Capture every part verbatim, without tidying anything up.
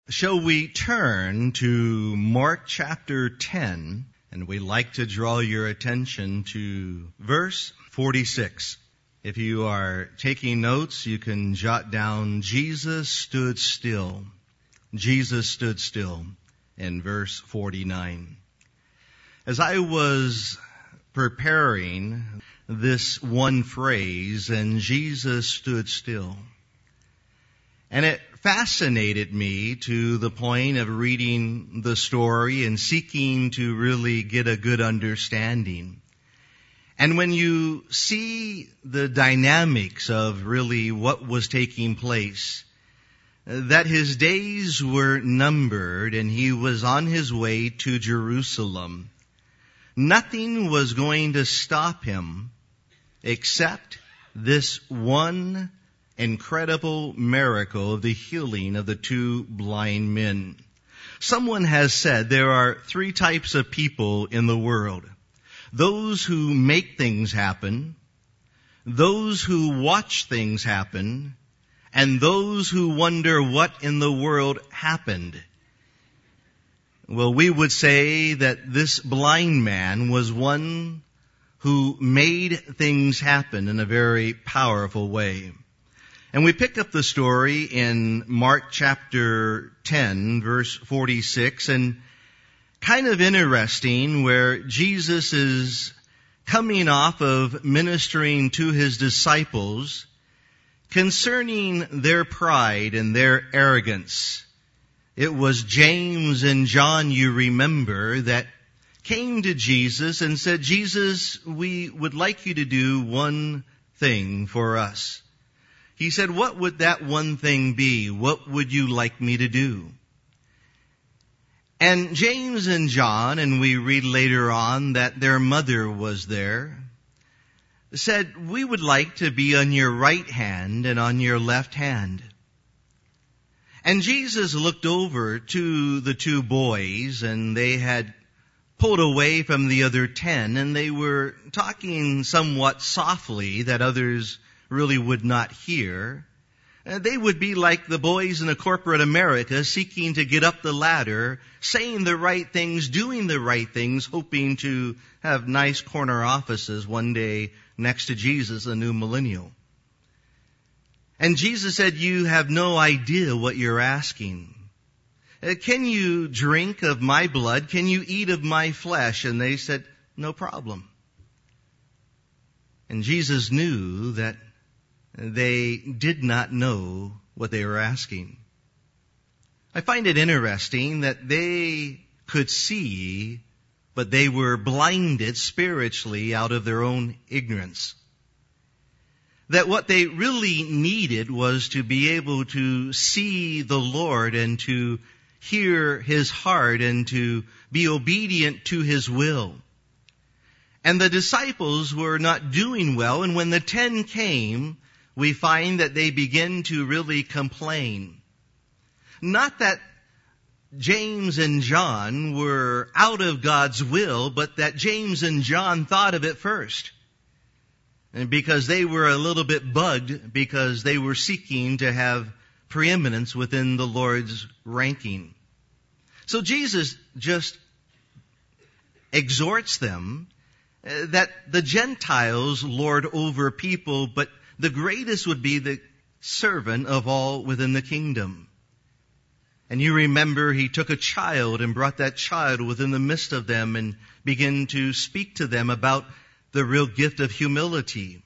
Shall we turn to Mark chapter ten, and we'd like to draw your attention to verse forty-six. If you are taking notes, you can jot down, Jesus stood still. Jesus stood still in verse forty-nine. As I was preparing this one phrase, and Jesus stood still, and it fascinated me to the point of reading the story and seeking to really get a good understanding. And when you see the dynamics of really what was taking place, that his days were numbered and he was on his way to Jerusalem, nothing was going to stop him except this one incredible miracle of the healing of the two blind men. Someone has said there are three types of people in the world. Those who make things happen, those who watch things happen, and those who wonder what in the world happened. Well, we would say that this blind man was one who made things happen in a very powerful way. And we pick up the story in Mark chapter ten, verse forty-six, and kind of interesting where Jesus is coming off of ministering to his disciples concerning their pride and their arrogance. It was James and John, you remember, that came to Jesus and said, Jesus, we would like you to do one thing for us. He said, what would that one thing be? What would you like me to do? And James and John, and we read later on that their mother was there, said, we would like to be on your right hand and on your left hand. And Jesus looked over to the two boys, and they had pulled away from the other ten, and they were talking somewhat softly that others really would not hear. Uh, they would be like the boys in a corporate America seeking to get up the ladder, saying the right things, doing the right things, hoping to have nice corner offices one day next to Jesus, a new millennial. And Jesus said, you have no idea what you're asking. Uh, can you drink of my blood? Can you eat of my flesh? And they said, no problem. And Jesus knew that they did not know what they were asking. I find it interesting that they could see, but they were blinded spiritually out of their own ignorance. That what they really needed was to be able to see the Lord and to hear His heart and to be obedient to His will. And the disciples were not doing well, and when the ten came, we find that they begin to really complain. Not that James and John were out of God's will, but that James and John thought of it first. And because they were a little bit bugged, because they were seeking to have preeminence within the Lord's ranking. So Jesus just exhorts them that the Gentiles lord over people, but the greatest would be the servant of all within the kingdom. And you remember he took a child and brought that child within the midst of them and began to speak to them about the real gift of humility.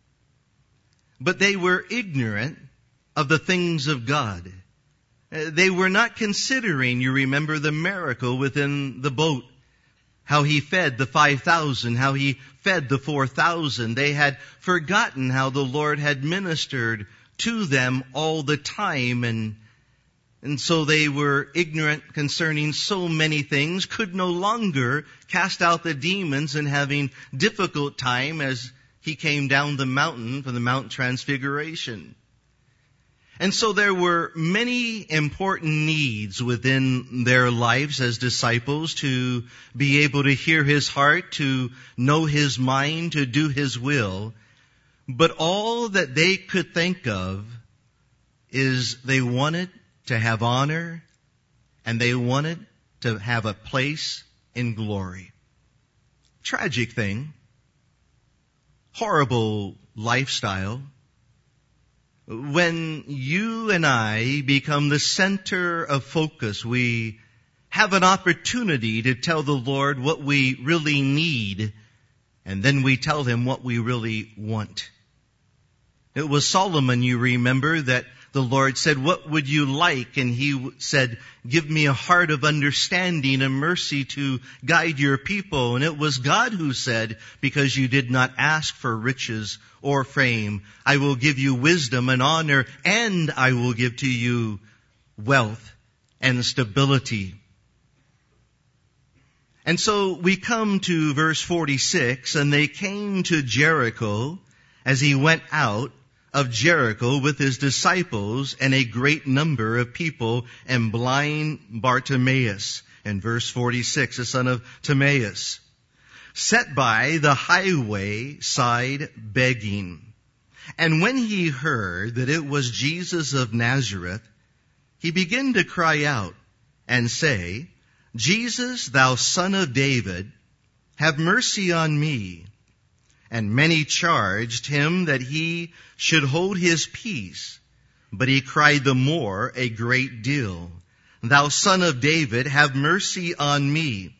But they were ignorant of the things of God. They were not considering, you remember, the miracle within the boat. How he fed the five thousand, how he fed the four thousand. They had forgotten how the Lord had ministered to them all the time, and and so they were ignorant concerning so many things, could no longer cast out the demons, and having difficult time as he came down the mountain from the Mount Transfiguration. And so there were many important needs within their lives as disciples to be able to hear His heart, to know His mind, to do His will. But all that they could think of is they wanted to have honor, and they wanted to have a place in glory. Tragic thing. Horrible lifestyle. When you and I become the center of focus, we have an opportunity to tell the Lord what we really need, and then we tell Him what we really want. It was Solomon, you remember, that the Lord said, "What would you like?" And he said, "Give me a heart of understanding and mercy to guide your people." And it was God who said, "Because you did not ask for riches or fame, I will give you wisdom and honor, and I will give to you wealth and stability." And so we come to verse forty-six, and they came to Jericho as he went out of Jericho with his disciples and a great number of people, and blind Bartimaeus, in verse forty-six, the son of Timaeus, sat by the highway side begging. And when he heard that it was Jesus of Nazareth, he began to cry out and say, "Jesus, thou son of David, have mercy on me." And many charged him that he should hold his peace. But he cried the more a great deal, "Thou son of David, have mercy on me."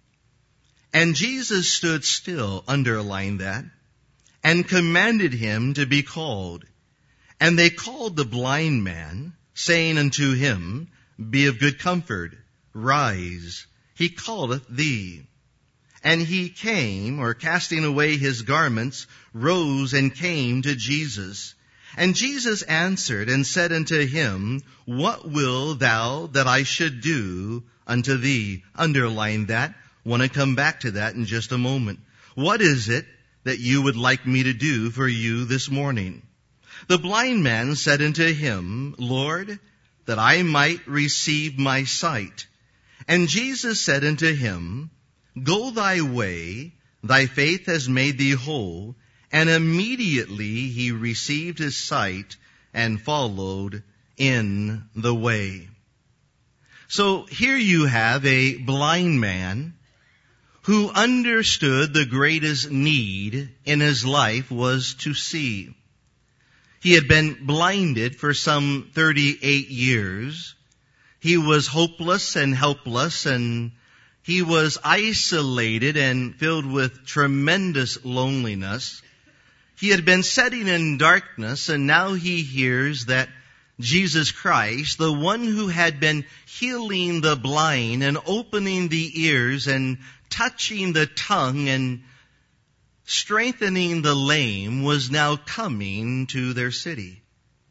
And Jesus stood still, underline that, and commanded him to be called. And they called the blind man, saying unto him, "Be of good comfort, rise, he calleth thee." And he came, or casting away his garments, rose and came to Jesus. And Jesus answered and said unto him, "What will thou that I should do unto thee?" Underline that. Want to come back to that in just a moment. What is it that you would like me to do for you this morning? The blind man said unto him, "Lord, that I might receive my sight." And Jesus said unto him, "Go thy way, thy faith has made thee whole." And immediately he received his sight and followed in the way. So here you have a blind man who understood the greatest need in his life was to see. He had been blinded for some thirty-eight years. He was hopeless and helpless, and he was isolated and filled with tremendous loneliness. He had been sitting in darkness, and now he hears that Jesus Christ, the one who had been healing the blind and opening the ears and touching the tongue and strengthening the lame, was now coming to their city.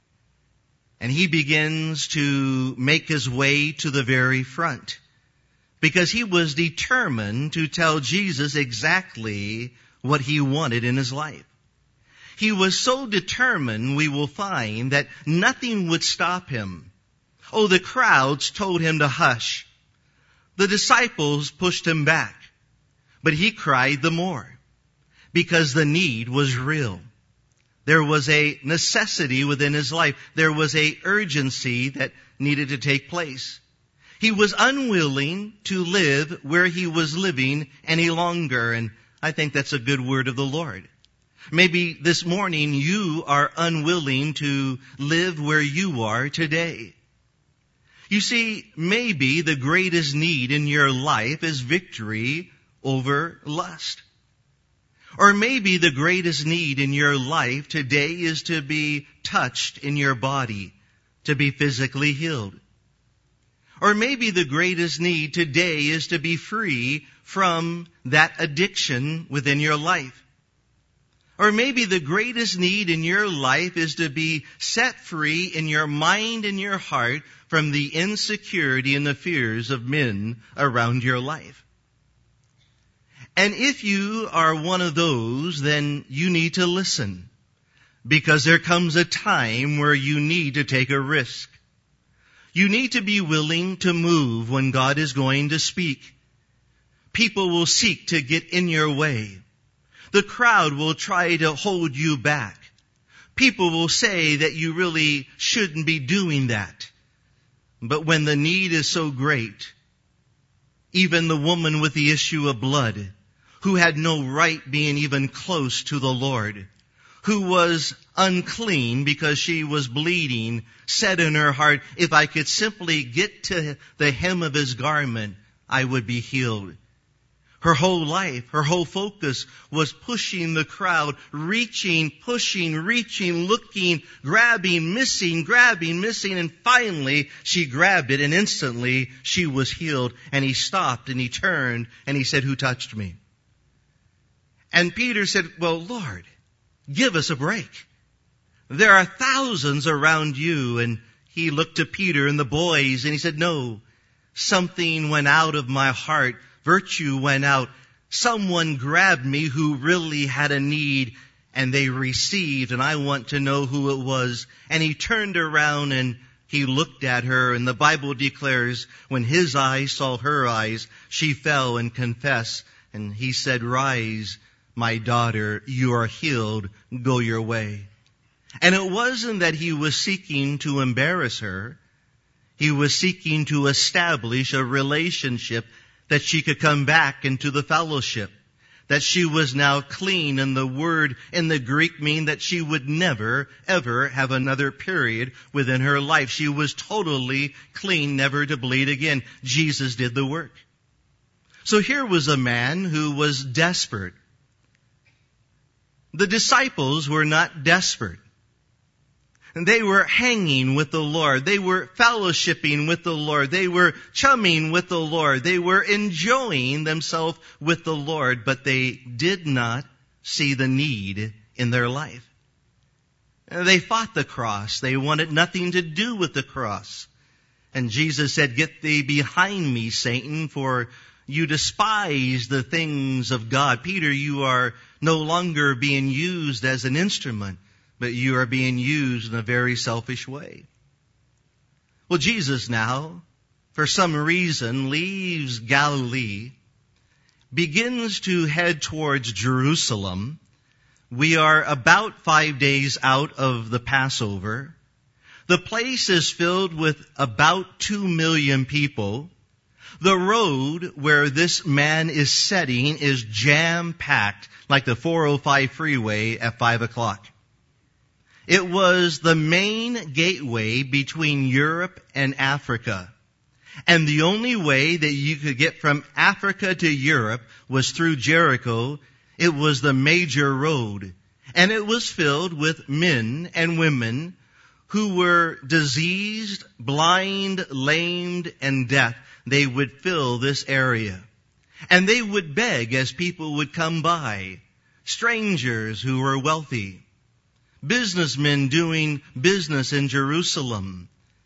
And he begins to make his way to the very front, because he was determined to tell Jesus exactly what he wanted in his life. He was so determined, we will find, that nothing would stop him. Oh, the crowds told him to hush. The disciples pushed him back. But he cried the more, because the need was real. There was a necessity within his life. There was a urgency that needed to take place. He was unwilling to live where he was living any longer, and I think that's a good word of the Lord. Maybe this morning you are unwilling to live where you are today. You see, maybe the greatest need in your life is victory over lust. Or maybe the greatest need in your life today is to be touched in your body, to be physically healed. Or maybe the greatest need today is to be free from that addiction within your life. Or maybe the greatest need in your life is to be set free in your mind and your heart from the insecurity and the fears of men around your life. And if you are one of those, then you need to listen, because there comes a time where you need to take a risk. You need to be willing to move when God is going to speak. People will seek to get in your way. The crowd will try to hold you back. People will say that you really shouldn't be doing that. But when the need is so great, even the woman with the issue of blood, who had no right being even close to the Lord, who was unclean because she was bleeding, said in her heart, if I could simply get to the hem of his garment, I would be healed. Her whole life, her whole focus was pushing the crowd, reaching, pushing, reaching, looking, grabbing, missing, grabbing, missing, and finally she grabbed it and instantly she was healed. And he stopped and he turned and he said, who touched me? And Peter said, well, Lord, give us a break. There are thousands around you. And he looked to Peter and the boys and he said, no, something went out of my heart. Virtue went out. Someone grabbed me who really had a need and they received, and I want to know who it was. And he turned around and he looked at her, and the Bible declares when his eyes saw her eyes, she fell and confessed. And he said, rise, my daughter, you are healed. Go your way. And it wasn't that he was seeking to embarrass her. He was seeking to establish a relationship that she could come back into the fellowship, that she was now clean, and the word in the Greek mean that she would never, ever have another period within her life. She was totally clean, never to bleed again. Jesus did the work. So here was a man who was desperate. The disciples were not desperate. And they were hanging with the Lord. They were fellowshipping with the Lord. They were chumming with the Lord. They were enjoying themselves with the Lord, but they did not see the need in their life. They fought the cross. They wanted nothing to do with the cross. And Jesus said, get thee behind me, Satan, for you despise the things of God. Peter, you are no longer being used as an instrument, but you are being used in a very selfish way. Well, Jesus now, for some reason, leaves Galilee, begins to head towards Jerusalem. We are about five days out of the Passover. The place is filled with about two million people. The road where this man is setting is jam-packed, like the four oh five freeway at five o'clock. It was the main gateway between Europe and Africa. And the only way that you could get from Africa to Europe was through Jericho. It was the major road. And it was filled with men and women who were diseased, blind, lamed, and deaf. They would fill this area. And they would beg as people would come by. Strangers who were wealthy. Businessmen doing business in Jerusalem.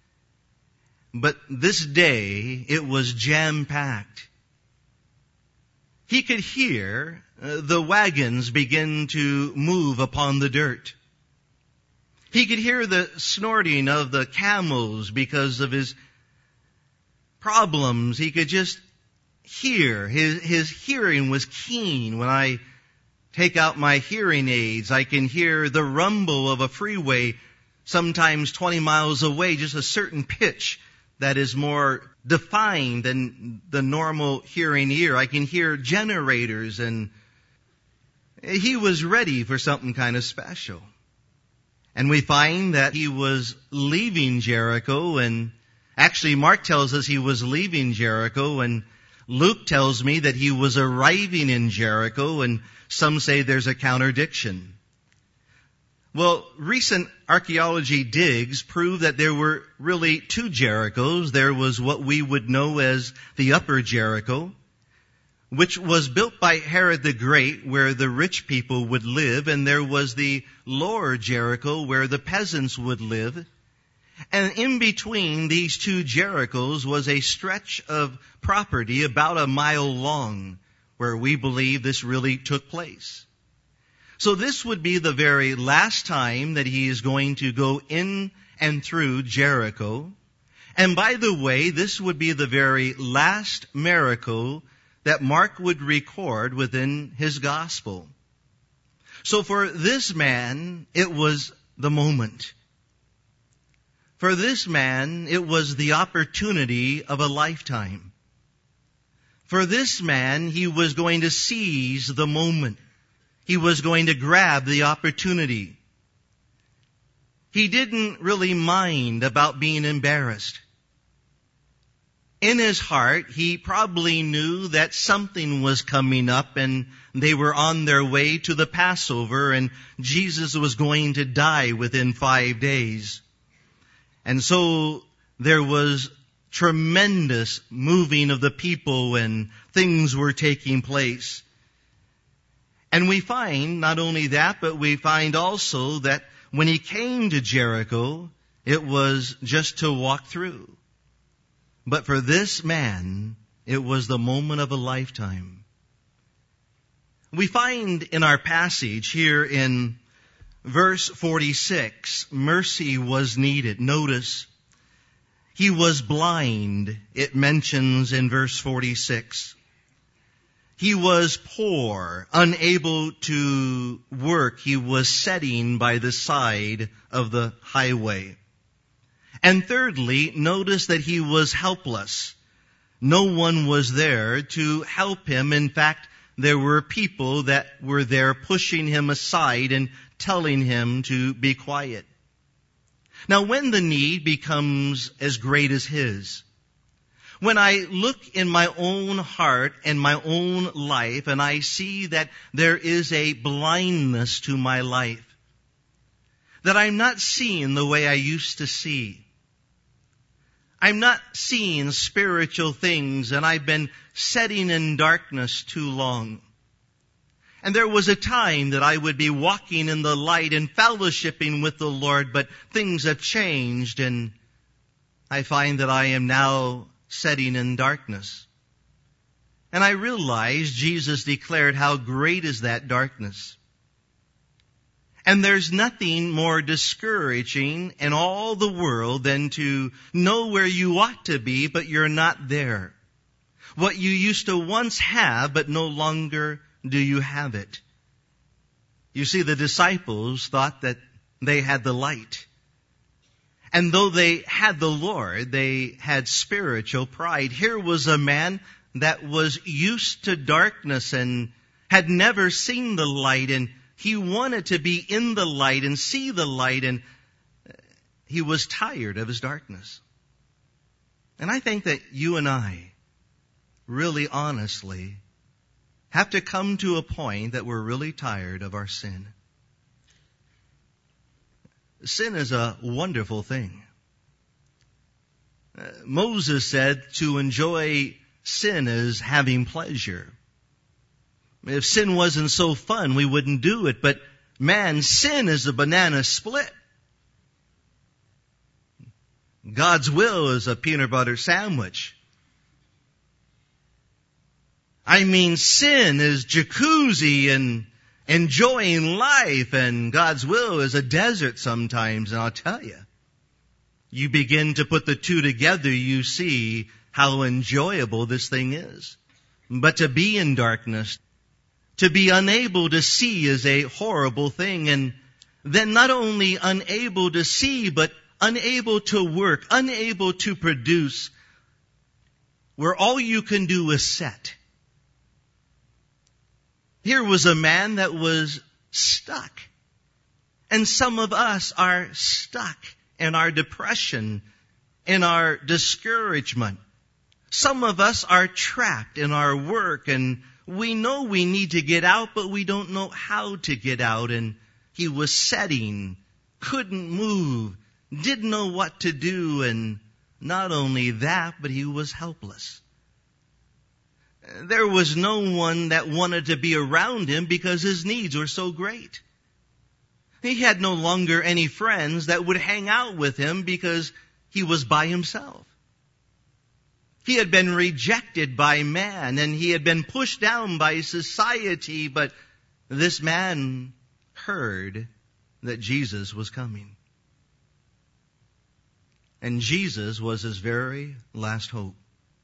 But this day, it was jam-packed. He could hear uh, the wagons begin to move upon the dirt. He could hear the snorting of the camels because of his problems. He could just hear. His, his hearing was keen. When I take out my hearing aids, I can hear the rumble of a freeway sometimes twenty miles away, just a certain pitch that is more defined than the normal hearing ear. I can hear generators, and he was ready for something kind of special. And we find that he was leaving Jericho, and actually Mark tells us he was leaving Jericho, and Luke tells me that he was arriving in Jericho, and some say there's a contradiction. Well, recent archaeology digs prove that there were really two Jerichos. There was what we would know as the Upper Jericho, which was built by Herod the Great, where the rich people would live, and there was the Lower Jericho, where the peasants would live. And in between these two Jerichos was a stretch of property about a mile long, where we believe this really took place. So this would be the very last time that he is going to go in and through Jericho. And by the way, this would be the very last miracle that Mark would record within his gospel. So for this man, it was the moment. For this man, it was the opportunity of a lifetime. For this man, he was going to seize the moment. He was going to grab the opportunity. He didn't really mind about being embarrassed. In his heart, he probably knew that something was coming up and they were on their way to the Passover and Jesus was going to die within five days. And so there was tremendous moving of the people and things were taking place. And we find not only that, but we find also that when he came to Jericho, it was just to walk through. But for this man, it was the moment of a lifetime. We find in our passage here in verse forty-six, mercy was needed. Notice, he was blind, it mentions in verse forty-six. He was poor, unable to work. He was sitting by the side of the highway. And thirdly, notice that he was helpless. No one was there to help him. In fact, there were people that were there pushing him aside and telling him to be quiet. Now, when the need becomes as great as his, when I look in my own heart and my own life and I see that there is a blindness to my life, that I'm not seeing the way I used to see, I'm not seeing spiritual things and I've been sitting in darkness too long. And there was a time that I would be walking in the light and fellowshipping with the Lord, but things have changed and I find that I am now sitting in darkness. And I realize Jesus declared how great is that darkness. And there's nothing more discouraging in all the world than to know where you ought to be, but you're not there. What you used to once have, but no longer do you have it. You see, the disciples thought that they had the light. And though they had the Lord, they had spiritual pride. Here was a man that was used to darkness and had never seen the light, and he wanted to be in the light and see the light, and he was tired of his darkness. And I think that you and I, really honestly, have to come to a point that we're really tired of our sin. Sin is a wonderful thing. Uh, Moses said to enjoy sin is having pleasure. If sin wasn't so fun, we wouldn't do it. But man, sin is a banana split. God's will is a peanut butter sandwich. I mean, sin is jacuzzi and enjoying life, and God's will is a desert sometimes. And I'll tell you, you begin to put the two together, you see how enjoyable this thing is. But to be in darkness, to be unable to see is a horrible thing. And then not only unable to see, but unable to work, unable to produce, where all you can do is sit. Here was a man that was stuck. And some of us are stuck in our depression, in our discouragement. Some of us are trapped in our work, and we know we need to get out, but we don't know how to get out. And he was sitting, couldn't move, didn't know what to do, and not only that, but he was helpless. There was no one that wanted to be around him because his needs were so great. He had no longer any friends that would hang out with him because he was by himself. He had been rejected by man and he had been pushed down by society, but this man heard that Jesus was coming. And Jesus was his very last hope.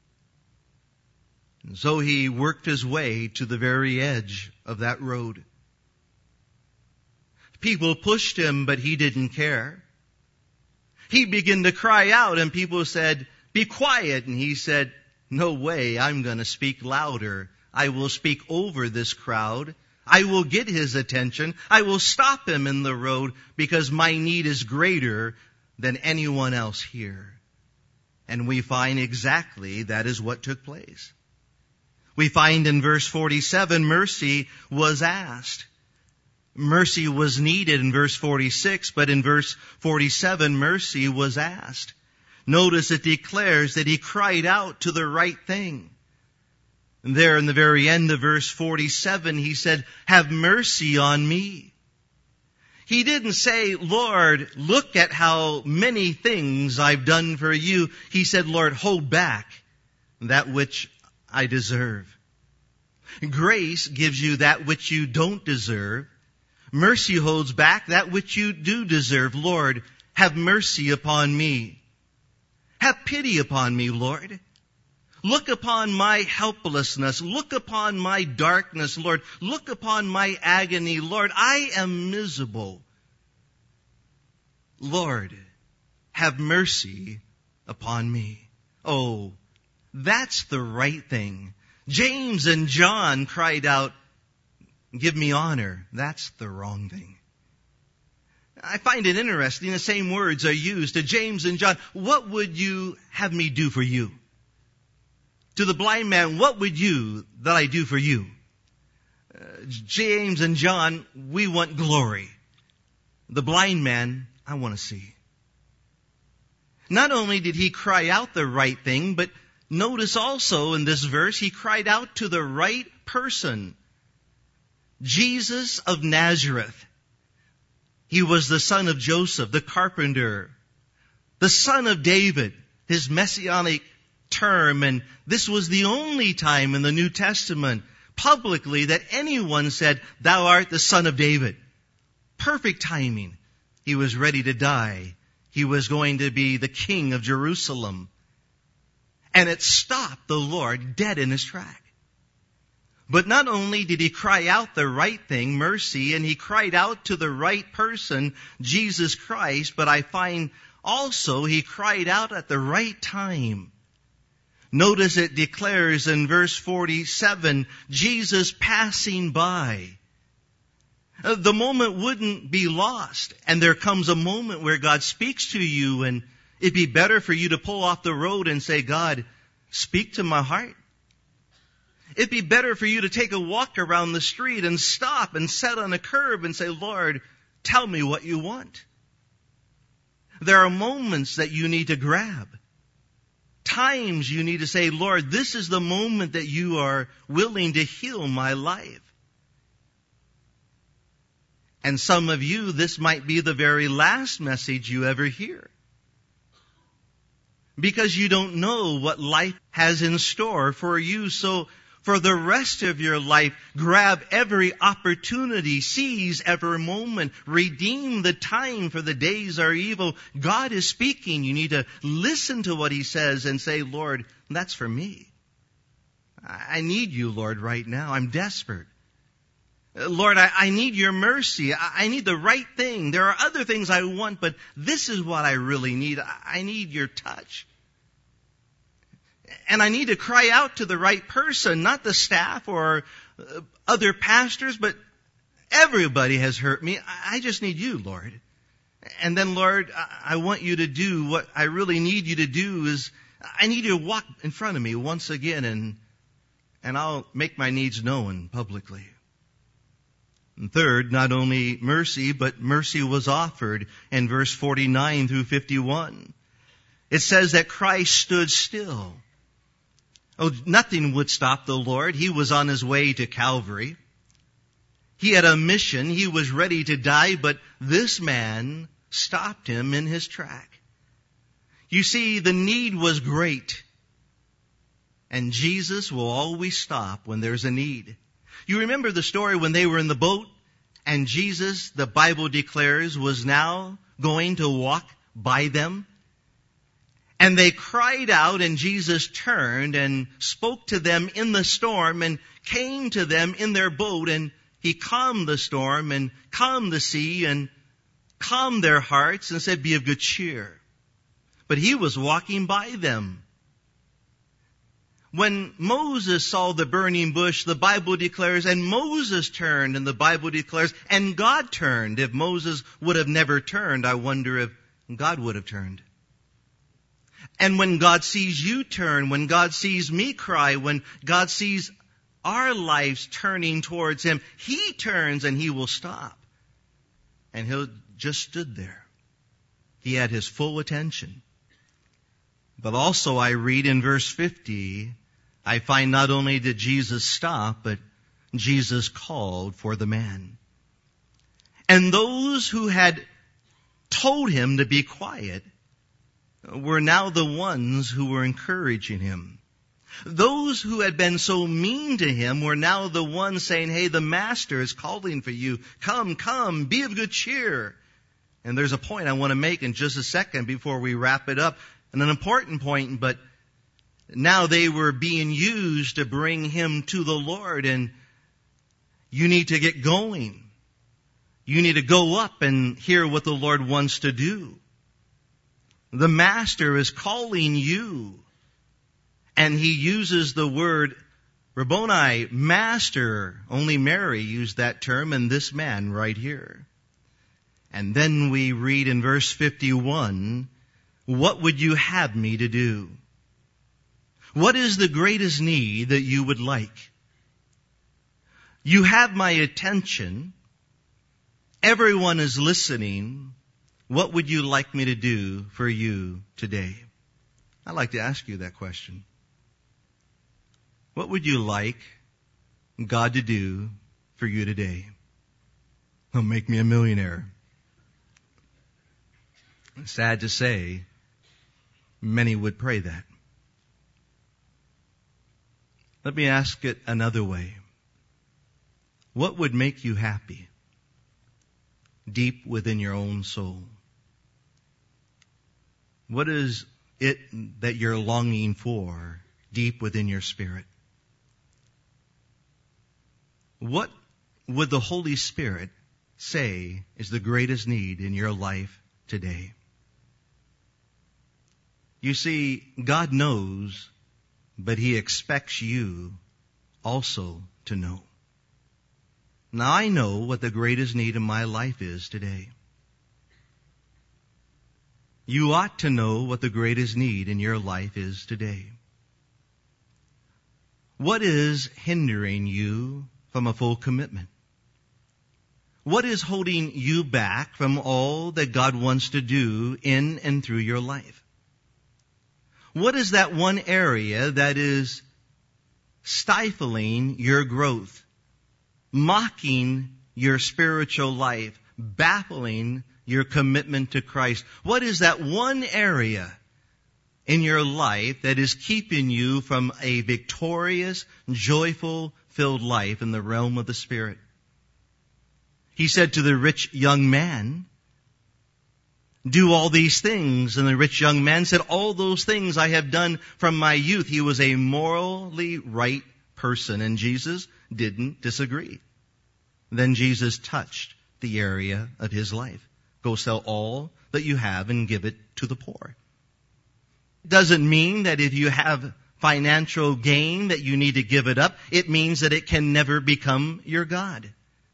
And so he worked his way to the very edge of that road. People pushed him, but he didn't care. He began to cry out, and people said, "Be quiet." And he said, "No way, I'm going to speak louder. I will speak over this crowd. I will get his attention. I will stop him in the road because my need is greater than anyone else here." And we find exactly that is what took place. We find in verse forty-seven, mercy was asked. Mercy was needed in verse forty-six, but in verse forty-seven, mercy was asked. Notice it declares that he cried out to the right thing. And there in the very end of verse forty-seven, he said, "Have mercy on me." He didn't say, "Lord, look at how many things I've done for you." He said, "Lord, hold back that which I deserve." Grace gives you that which you don't deserve. Mercy holds back that which you do deserve. Lord, have mercy upon me. Have pity upon me, Lord. Look upon my helplessness. Look upon my darkness, Lord. Look upon my agony, Lord. I am miserable. Lord, have mercy upon me. Oh, that's the right thing. James and John cried out, "Give me honor." That's the wrong thing. I find it interesting, the same words are used to James and John. "What would you have me do for you?" To the blind man, "What would you that I do for you?" Uh, James and John, "We want glory." The blind man, "I want to see." Not only did he cry out the right thing, but notice also in this verse, he cried out to the right person. Jesus of Nazareth. He was the son of Joseph, the carpenter, the son of David, his messianic term. And this was the only time in the New Testament publicly that anyone said, "Thou art the son of David." Perfect timing. He was ready to die. He was going to be the king of Jerusalem. And it stopped the Lord dead in his track. But not only did he cry out the right thing, mercy, and he cried out to the right person, Jesus Christ, but I find also he cried out at the right time. Notice it declares in verse forty-seven, Jesus passing by. The moment wouldn't be lost, and there comes a moment where God speaks to you, and it'd be better for you to pull off the road and say, "God, speak to my heart." It'd be better for you to take a walk around the street and stop and sit on a curb and say, "Lord, tell me what you want." There are moments that you need to grab. Times you need to say, "Lord, this is the moment that you are willing to heal my life." And some of you, this might be the very last message you ever hear. Because you don't know what life has in store for you. So for the rest of your life, grab every opportunity, seize every moment, redeem the time, for the days are evil. God is speaking. You need to listen to what He says and say, "Lord, that's for me. I need you, Lord, right now. I'm desperate. Lord, I, I need your mercy. I, I need the right thing. There are other things I want, but this is what I really need. I, I need your touch. And I need to cry out to the right person, not the staff or uh, other pastors, but everybody has hurt me. I, I just need you, Lord." And then, Lord, I, I want you to do what I really need you to do is I need you to walk in front of me once again, and and I'll make my needs known publicly. And third, not only mercy, but mercy was offered in verse forty-nine through fifty-one. It says that Christ stood still. Oh, nothing would stop the Lord. He was on His way to Calvary. He had a mission. He was ready to die, but this man stopped Him in His track. You see, the need was great. And Jesus will always stop when there's a need. You remember the story when they were in the boat, and Jesus, the Bible declares, was now going to walk by them. And they cried out, and Jesus turned and spoke to them in the storm and came to them in their boat, and He calmed the storm and calmed the sea and calmed their hearts and said, "Be of good cheer. but he was walking by them. When Moses saw the burning bush, the Bible declares, and Moses turned, and the Bible declares, and God turned. If Moses would have never turned, I wonder if God would have turned. And when God sees you turn, when God sees me cry, when God sees our lives turning towards Him, He turns and He will stop. And He'll just stood there. He had His full attention. But also I read in verse fifty, I find not only did Jesus stop, but Jesus called for the man. And those who had told him to be quiet were now the ones who were encouraging him. Those who had been so mean to him were now the ones saying, hey, the master is calling for you. Come, come, be of good cheer. And there's a point I want to make in just a second before we wrap it up. And an important point, but now they were being used to bring him to the Lord, and you need to get going. You need to go up and hear what the Lord wants to do. The Master is calling you, and He uses the word Rabboni, Master. Only Mary used that term, and this man right here. And then we read in verse fifty-one, what would you have me to do? What is the greatest need that you would like? You have my attention. Everyone is listening. What would you like me to do for you today? I'd like to ask you that question. What would you like God to do for you today? He'll make me a millionaire. Sad to say, many would pray that. Let me ask it another way. What would make you happy deep within your own soul? What is it that you're longing for deep within your spirit? What would the Holy Spirit say is the greatest need in your life today? You see, God knows, but He expects you also to know. Now I know what the greatest need in my life is today. You ought to know what the greatest need in your life is today. What is hindering you from a full commitment? What is holding you back from all that God wants to do in and through your life? What is that one area that is stifling your growth, mocking your spiritual life, baffling your commitment to Christ? What is that one area in your life that is keeping you from a victorious, joyful, filled life in the realm of the Spirit? He said to the rich young man, do all these things. And the rich young man said, all those things I have done from my youth. He was a morally right person, and Jesus didn't disagree. Then Jesus touched the area of his life. Go sell all that you have and give it to the poor. It doesn't mean that if you have financial gain that you need to give it up. It means that it can never become your God.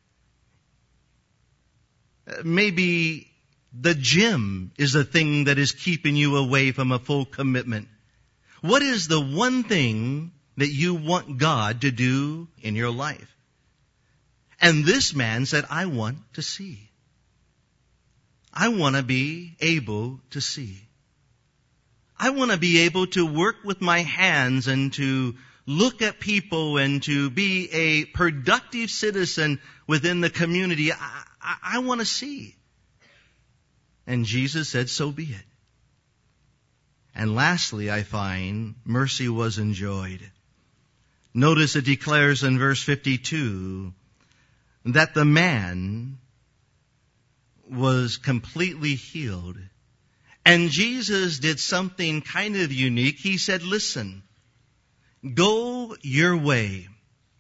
Maybe the gym is the thing that is keeping you away from a full commitment. What is the one thing that you want God to do in your life? And this man said, I want to see. I want to be able to see. I want to be able to work with my hands and to look at people and to be a productive citizen within the community. I, I, I want to see. And Jesus said, so be it. And lastly, I find mercy was enjoyed. Notice it declares in verse fifty-two that the man was completely healed. And Jesus did something kind of unique. He said, listen, go your way.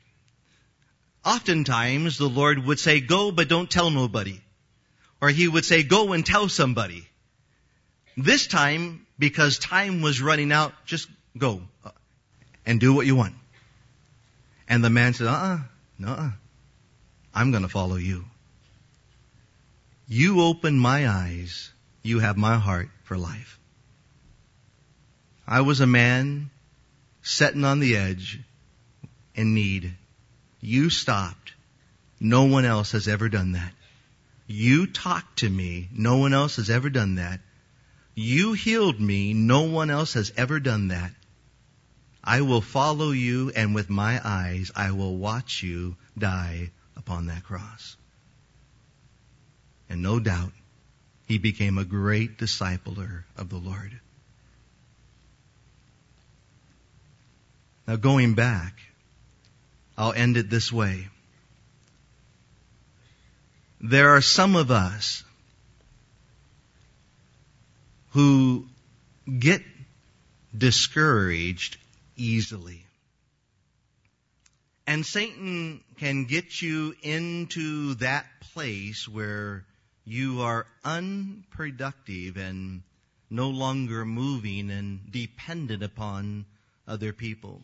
Oftentimes the Lord would say, go, but don't tell nobody. Or he would say, go and tell somebody. This time, because time was running out. Just go and do what you want. And the man said, uh-uh, no, I'm going to follow you. You open my eyes. You have my heart for life. I was a man sitting on the edge in need. You stopped. No one else has ever done that. You talked to me. No one else has ever done that. You healed me. No one else has ever done that. I will follow you, and with my eyes, I will watch you die upon that cross. And no doubt, he became a great discipler of the Lord. Now going back, I'll end it this way. There are some of us who get discouraged easily. And Satan can get you into that place where you are unproductive and no longer moving and dependent upon other people.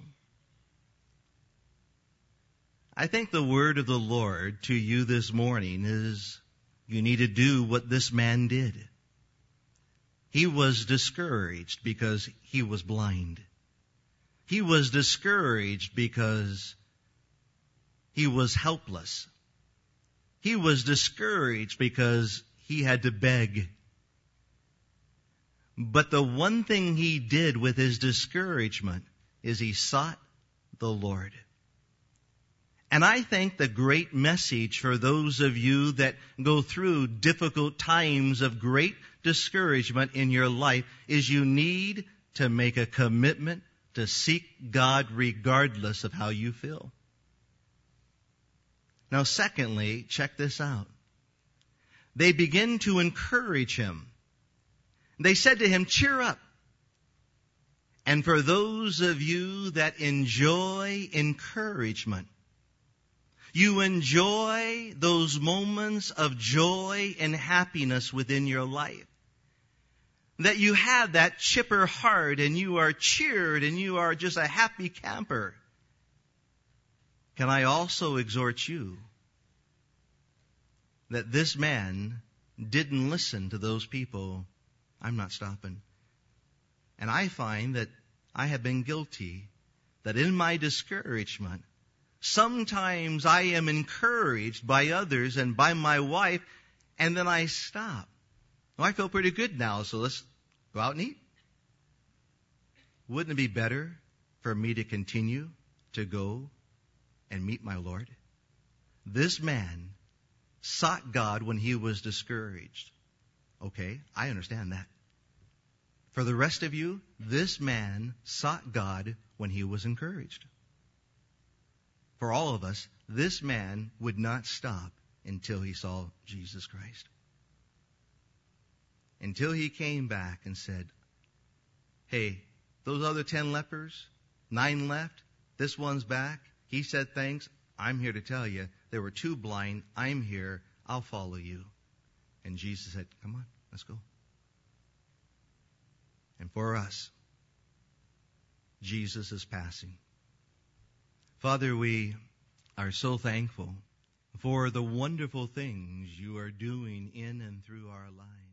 I think the word of the Lord to you this morning is you need to do what this man did. He was discouraged because he was blind. He was discouraged because he was helpless. He was discouraged because he had to beg. But the one thing he did with his discouragement is he sought the Lord. And I think the great message for those of you that go through difficult times of great discouragement in your life is you need to make a commitment to seek God regardless of how you feel. Now, secondly, check this out. They begin to encourage him. They said to him, cheer up. And for those of you that enjoy encouragement, you enjoy those moments of joy and happiness within your life, that you have that chipper heart and you are cheered and you are just a happy camper. Can I also exhort you that this man didn't listen to those people? I'm not stopping. And I find that I have been guilty, that in my discouragement, sometimes I am encouraged by others and by my wife, and then I stop. Well, I feel pretty good now, so let's go out and eat. Wouldn't it be better for me to continue to go and meet my Lord? This man sought God when he was discouraged. Okay, I understand that. For the rest of you, this man sought God when he was encouraged. For all of us, this man would not stop until he saw Jesus Christ. Until he came back and said, hey, those other ten lepers, nine left, this one's back. He said, thanks. I'm here to tell you, there were two blind. I'm here. I'll follow you. And Jesus said, come on, let's go. And for us, Jesus is passing. Father, we are so thankful for the wonderful things you are doing in and through our lives.